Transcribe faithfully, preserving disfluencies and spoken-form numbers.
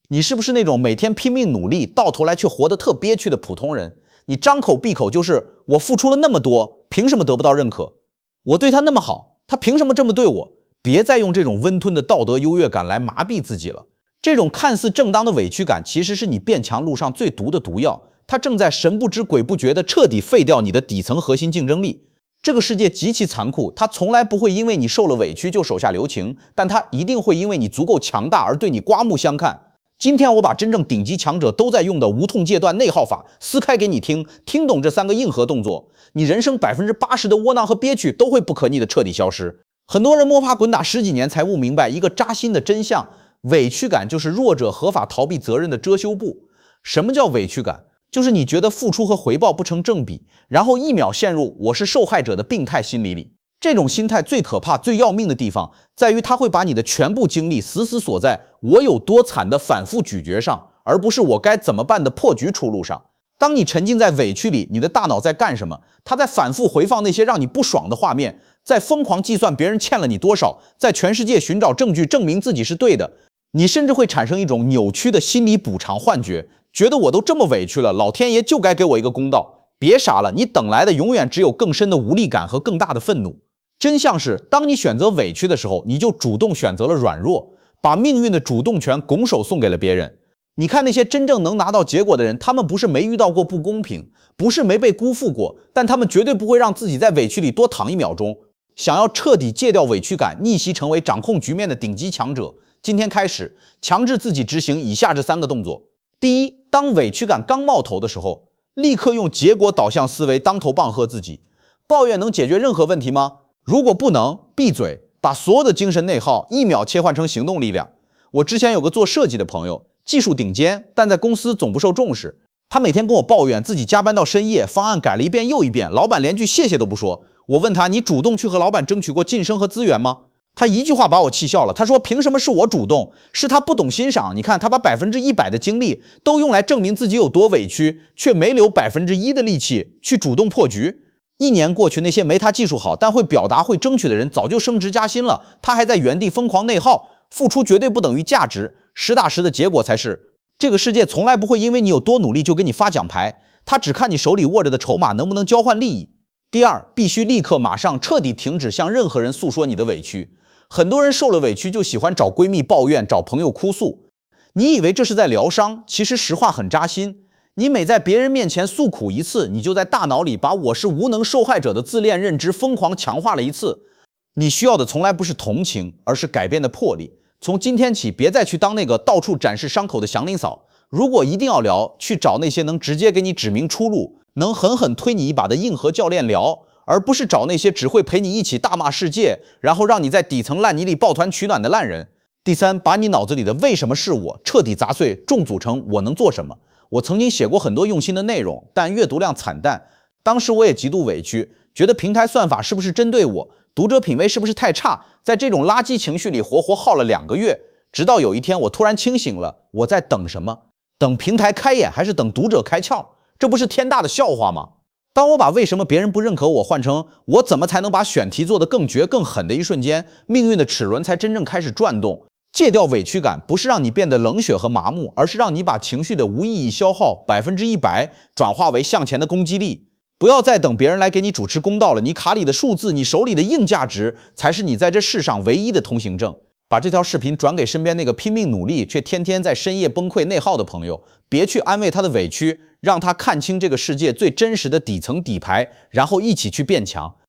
你是不是那种每天拼命努力，到头来却活得特憋屈的普通人？你张口闭口就是我付出了那么多，凭什么得不到认可？我对他那么好，他凭什么这么对我？别再用这种温吞的道德优越感来麻痹自己了。这种看似正当的委屈感，其实是你变强路上最毒的毒药，它正在神不知鬼不觉地彻底废掉你的底层核心竞争力。这个世界极其残酷，它从来不会因为你受了委屈就手下留情，但它一定会因为你足够强大而对你刮目相看。今天我把真正顶级强者都在用的无痛戒断内耗法撕开给你听，听懂这三个硬核动作，你人生 百分之八十 的窝囊和憋屈都会不可逆的彻底消失。很多人摸爬滚打十几年才悟明白一个扎心的真相，委屈感就是弱者合法逃避责任的遮羞布。什么叫委屈感？就是你觉得付出和回报不成正比，然后一秒陷入我是受害者的病态心理里。这种心态最可怕、最要命的地方，在于它会把你的全部精力死死锁在我有多惨的反复咀嚼上，而不是我该怎么办的破局出路上。当你沉浸在委屈里，你的大脑在干什么？它在反复回放那些让你不爽的画面，在疯狂计算别人欠了你多少，在全世界寻找证据证明自己是对的。你甚至会产生一种扭曲的心理补偿幻觉，觉得我都这么委屈了，老天爷就该给我一个公道。别傻了，你等来的永远只有更深的无力感和更大的愤怒。真相是，当你选择委屈的时候，你就主动选择了软弱，把命运的主动权拱手送给了别人。你看那些真正能拿到结果的人，他们不是没遇到过不公平，不是没被辜负过，但他们绝对不会让自己在委屈里多躺一秒钟。想要彻底戒掉委屈感，逆袭成为掌控局面的顶级强者，今天开始强制自己执行以下这三个动作。第一，当委屈感刚冒头的时候，立刻用结果导向思维当头棒喝自己。抱怨能解决任何问题吗？如果不能，闭嘴，把所有的精神内耗一秒切换成行动力量。我之前有个做设计的朋友，技术顶尖，但在公司总不受重视。他每天跟我抱怨自己加班到深夜，方案改了一遍又一遍，老板连句谢谢都不说。我问他，你主动去和老板争取过晋升和资源吗？他一句话把我气笑了。他说，凭什么是我主动？是他不懂欣赏。你看，他把百分之一百的精力都用来证明自己有多委屈，却没留百分之一的力气去主动破局。一年过去，那些没他技术好但会表达会争取的人早就升职加薪了，他还在原地疯狂内耗。付出绝对不等于价值，实打实的结果才是。这个世界从来不会因为你有多努力就给你发奖牌，他只看你手里握着的筹码能不能交换利益。第二，必须立刻马上彻底停止向任何人诉说你的委屈。很多人受了委屈就喜欢找闺蜜抱怨，找朋友哭诉。你以为这是在疗伤，其实实话很扎心。你每在别人面前诉苦一次，你就在大脑里把我是无能受害者的自恋认知疯狂强化了一次。你需要的从来不是同情，而是改变的魄力。从今天起，别再去当那个到处展示伤口的祥林嫂。如果一定要聊，去找那些能直接给你指明出路，能狠狠推你一把的硬核教练聊，而不是找那些只会陪你一起大骂世界，然后让你在底层烂泥里抱团取暖的烂人。第三，把你脑子里的为什么是我彻底砸碎，重组成我能做什么。我曾经写过很多用心的内容，但阅读量惨淡。当时我也极度委屈，觉得平台算法是不是针对我，读者品味是不是太差，在这种垃圾情绪里活活耗了两个月。直到有一天我突然清醒了，我在等什么？等平台开眼还是等读者开窍？这不是天大的笑话吗？当我把为什么别人不认可我换成我怎么才能把选题做得更绝更狠的一瞬间，命运的齿轮才真正开始转动。戒掉委屈感，不是让你变得冷血和麻木，而是让你把情绪的无意义消耗百分之一百转化为向前的攻击力。不要再等别人来给你主持公道了，你卡里的数字，你手里的硬价值，才是你在这世上唯一的通行证。把这条视频转给身边那个拼命努力却天天在深夜崩溃内耗的朋友，别去安慰他的委屈，让他看清这个世界最真实的底层底牌，然后一起去变强。